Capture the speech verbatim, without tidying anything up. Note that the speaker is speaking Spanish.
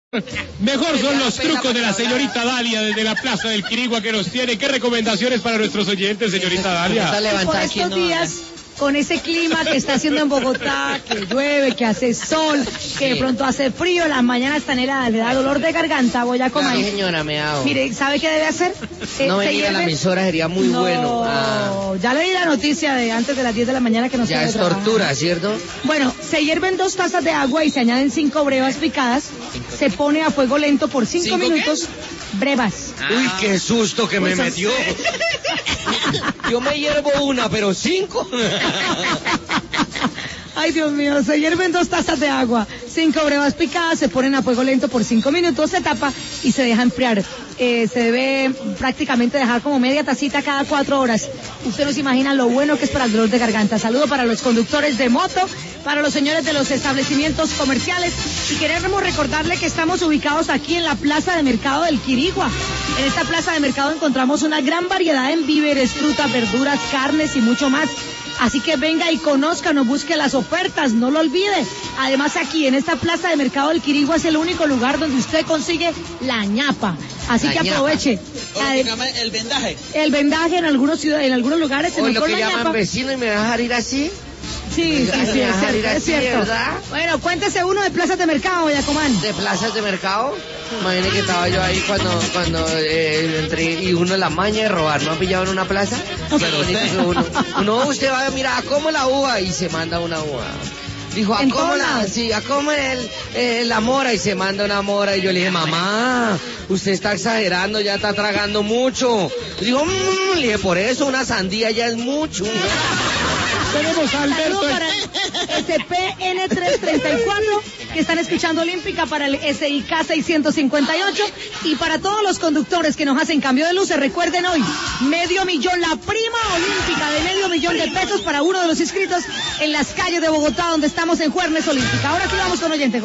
Mejor son los trucos de la señorita Dalia desde la Plaza del Quirigua que nos tiene. ¿Qué recomendaciones para nuestros oyentes, señorita Dalia? Por estos días, con ese clima que está haciendo en Bogotá, que llueve, que hace sol, que de pronto hace frío, las mañanas están heladas, le da dolor de garganta, voy a comer. Sí, señora, me hago. Mire, ¿sabe qué debe hacer? Eh, no venir a la emisora sería muy no, bueno. Ah. Ya leí la noticia de antes de las diez de la mañana que nos Ya es tortura, ¿cierto? Bueno, se hierven dos tazas de agua y se añaden cinco brevas picadas. Se pone a fuego lento por cinco, ¿Cinco minutos. Qué? Brevas. Ah. Uy, qué susto que pues me metió. Yo me hiervo una, pero cinco. Ay, Dios mío, se hierven dos tazas de agua, cinco brevas picadas, se ponen a fuego lento por cinco minutos, se tapa y se deja enfriar. Eh, se debe prácticamente dejar como media tacita cada cuatro horas. Usted no se imagina lo bueno que es para el dolor de garganta. Saludo para los conductores de moto, para los señores de los establecimientos comerciales. Y queremos recordarle que estamos ubicados aquí en la Plaza de Mercado del Quirigua. En esta Plaza de Mercado encontramos una gran variedad en víveres, frutas, verduras, carnes y mucho más. Así que venga y conózcanos, busque las ofertas, no lo olvide. Además, aquí en esta Plaza de Mercado del Quirigua es el único lugar donde usted consigue la ñapa. Así la que ñapa. Aproveche. O el vendaje. El vendaje en algunos ciudades, en algunos lugares. O en lo que llaman ñapa. vecino y me va a dejar ir así. Sí, sí, sí, es cierto, es cierto. ¿Verdad? Bueno, cuéntese uno de plazas de mercado, Boyacomán. ¿De plazas de mercado? Imagínate que estaba yo ahí cuando cuando eh, entré y uno la maña de robar, ¿no ha pillado en una plaza? Qué bonito que uno, uno, usted va a mirar, ¿a cómo la uva? Y se manda una uva. Dijo, ¿a cómo la, sí, a cómo el, eh, la mora? Y se manda una mora. Y yo le dije, mamá, usted está exagerando, ya está tragando mucho. Y dijo, mmm, le dije, por eso una sandía ya es mucho. Tenemos a Alberto. Saludo para el S P N trescientos treinta y cuatro que están escuchando Olímpica, para el S I K seiscientos cincuenta y ocho y para todos los conductores que nos hacen cambio de luces. Recuerden hoy, medio millón, la prima olímpica de medio millón de pesos para uno de los inscritos en las calles de Bogotá, donde estamos en Juernes Olímpica. Ahora sí vamos con oyentes.